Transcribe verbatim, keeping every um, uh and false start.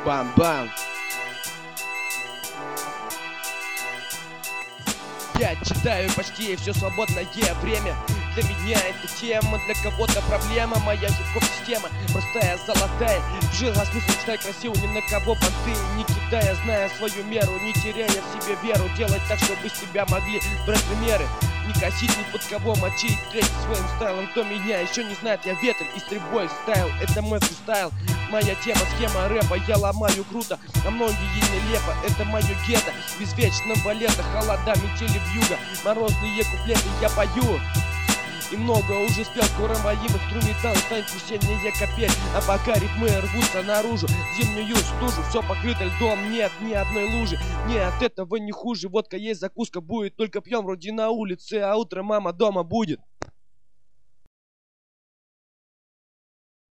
Бам-бам. Я читаю почти все свободное время. Для меня это тема, для кого-то проблема. Моя хип-хоп-система простая, золотая. Жила смысл, читай красиво, ни на кого понты не кидая, зная свою меру, не теряя в себе веру. Делать так, чтобы с тебя могли брать примеры. Не косить ни под кого, мочить треть своим стайлом. Кто меня еще не знает, я ветер и стрельбой стайл. Это мой фристайл, моя тема, схема рэпа. Я ломаю круто, а многие нелепо. Это мое гетто, без вечного лета. Холода, метели вьюга, морозные куплеты я пою. И много уже спел, скоро моим инструменталом станет весенняя капель. А пока ритмы рвутся наружу, зимнюю стужу, все покрыто льдом, нет ни одной лужи. Не от этого не хуже, водка есть, закуска будет, только пьем вроде на улице, а утром мама дома будет.